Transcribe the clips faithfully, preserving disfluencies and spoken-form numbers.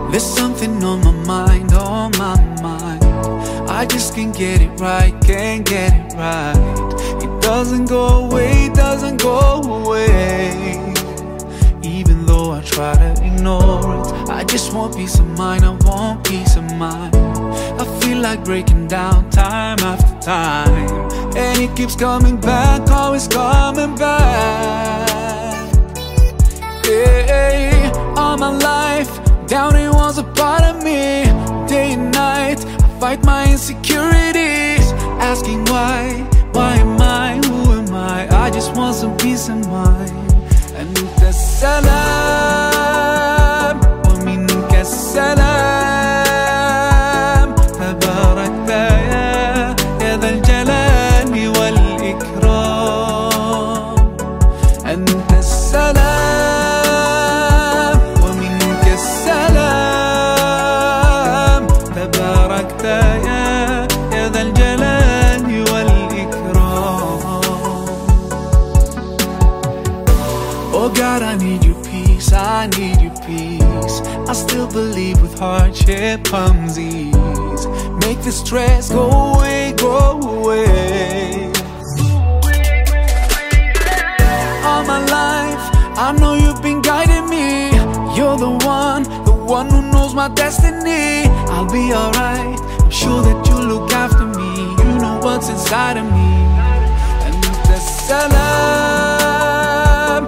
There's something on my mind, on my mind. I just can't get it right, can't get it right. It doesn't go away, doesn't go away. Even though I try to ignore it, I just want peace of mind, I want peace of mind. I feel like breaking down time after time, and it keeps coming back, always coming back. Hey, all my life, down it was a part of me. Day and night, I fight my insecurities, asking why, why am I, who am I? I just want some peace of mind. أنت السلام ومنك السلام، تباركت يا يا ذا الجلال والإكرام. أنت السلام ومنك السلام، تباركت يا يا ذا الجلال والإكرام. Oh God, I need your peace, I need your peace. I still believe with hardship comes ease. Make the stress go away, go away. All my life, I know you've been guiding me. You're the one, the one who knows my destiny. I'll be alright, I'm sure that you look after me. You know what's inside of me. And the salam,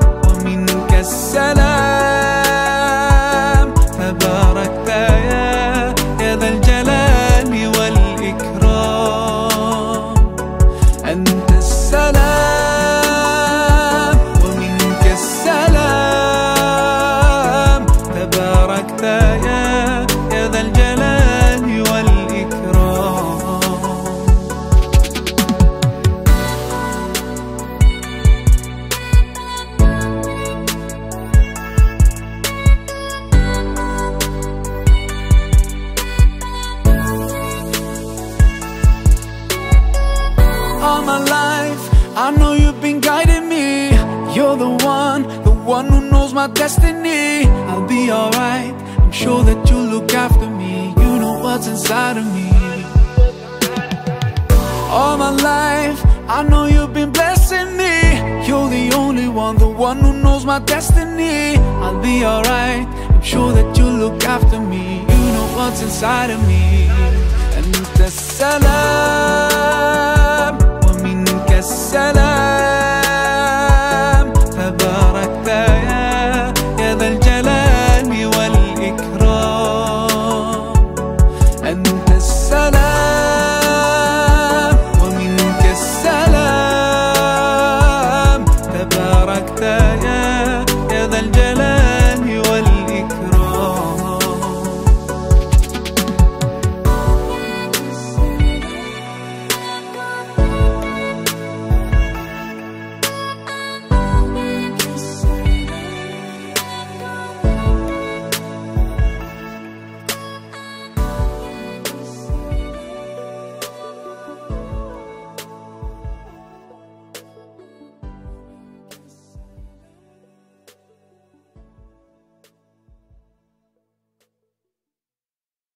السلام، تباركت يا يا ذا الجلال والإكرام. أنت السلام ومنك السلام، تباركت يا يا ذا الجلال والإكرام. All my life, I know you've been guiding me. You're the one, the one who knows my destiny. I'll be alright, I'm sure that you look after me. You know what's inside of me. All my life, I know you've been blessing me. You're the only one, the one who knows my destiny. I'll be alright, I'm sure that you look after me. You know what's inside of me. And the salam